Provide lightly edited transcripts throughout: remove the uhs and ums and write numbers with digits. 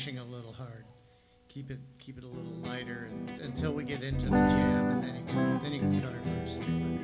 smashing a little hard. Keep it a little lighter until we get into the jam, and then you can cut it loose.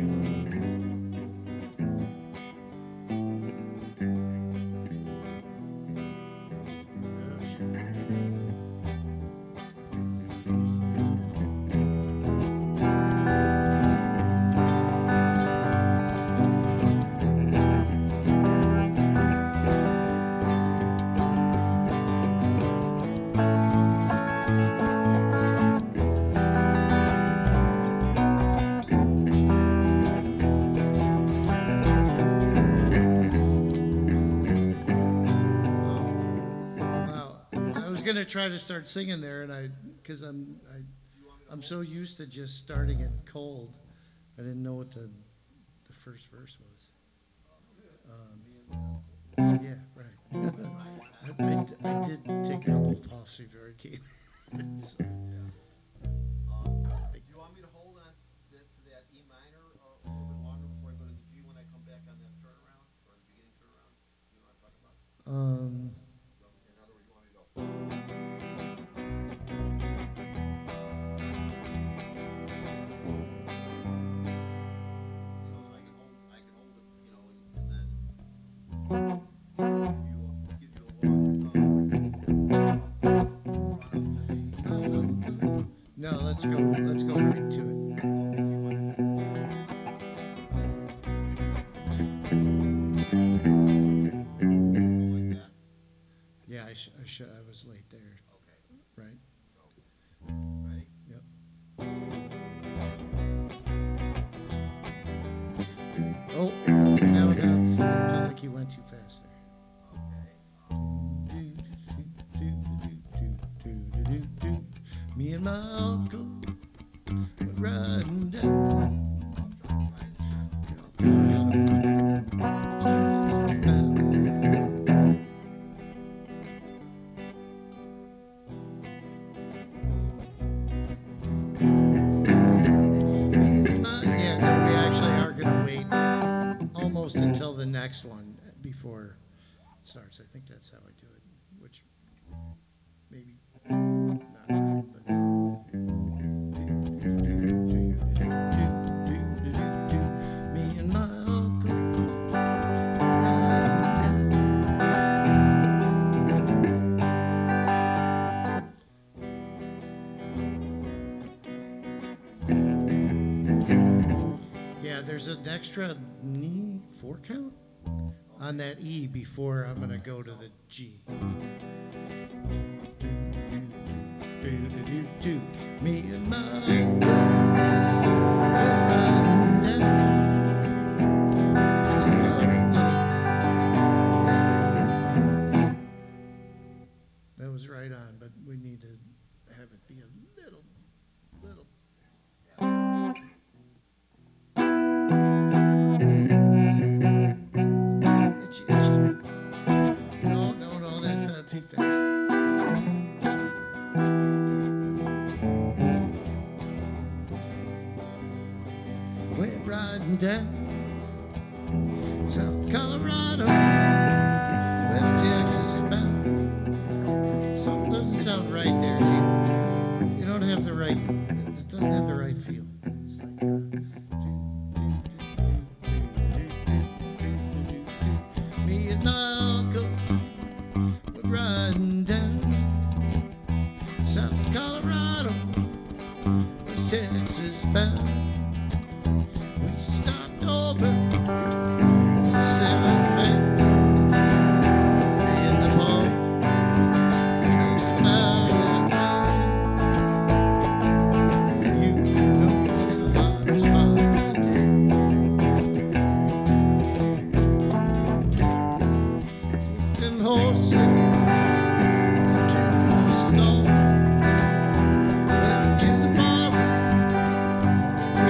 Gonna try to start singing there, and because I'm so used to just starting it cold, I didn't know what the first verse was. Yeah, right. I did take a couple of puffs before it came. So, do you want me to hold on to that E minor a little bit longer before I go to the G when I come back on that turnaround or the beginning turnaround? You know what I'm talking about? In other words, you want me to go. No, let's go right to it. Yeah, I was late there. Okay. Right? Ready? Yep. Oh, now it felt like you went too fast there. Me and my uncle went riding down. We actually are going to wait almost until the next one before it starts. I think that's how I do it, which maybe not right, but. Me and my uncle riding down. Yeah, there's an extra knee 4 count on that E before I'm going to go to the G. Me and my uncle went riding down South Carolina. That was right on, but we need to have it be a little. Itchy. No, that's not too fast. Went riding down South Colorado, West Texas bound. Something doesn't sound right there. You don't have the right. It doesn't have the right feel. It's like me and my uncle went riding down South Colorado, West Texas bound. We stopped over at 7th in the mall, just about halfway. You know it's a hot spot today. Them horses to the stall, went to the bar,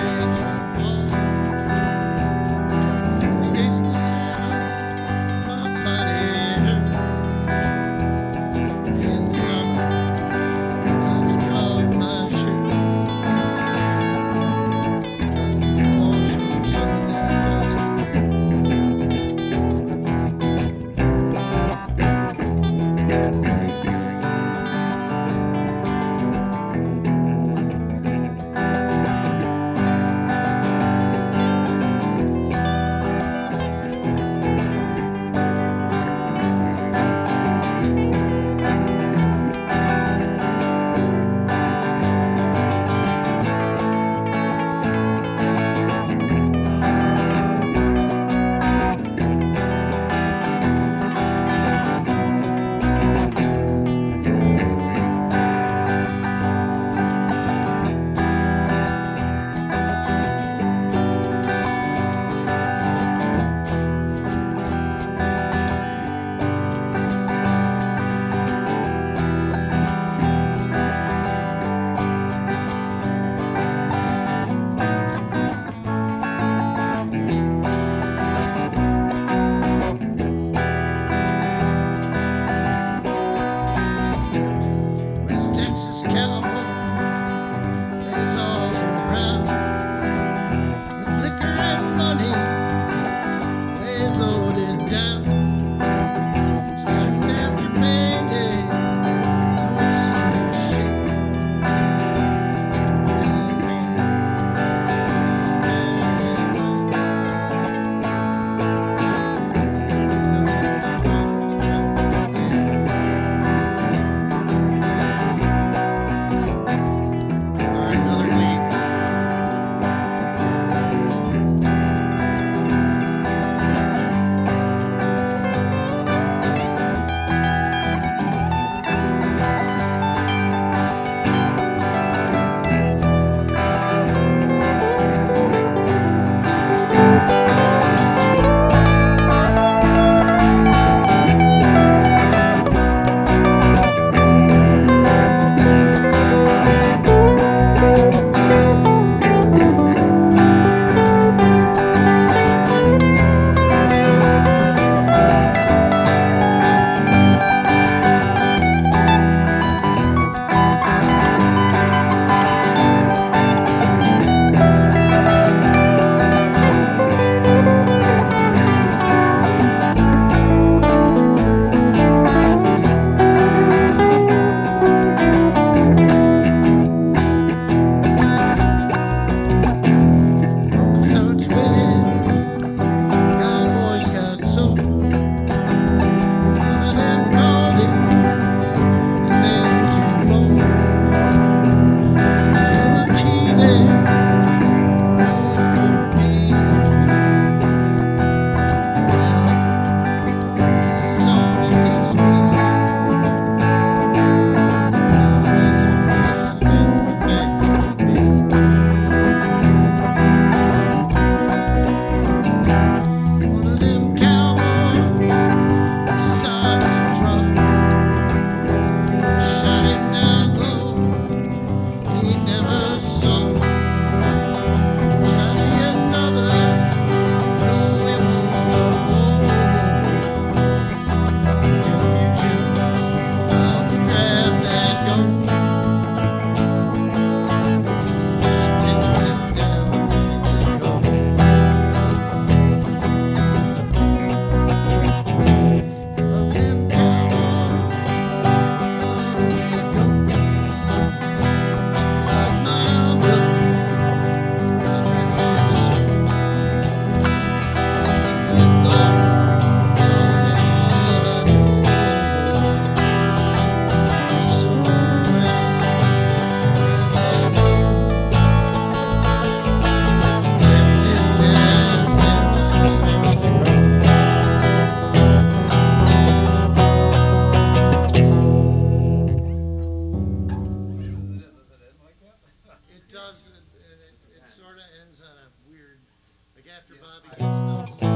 after Bobby gets done.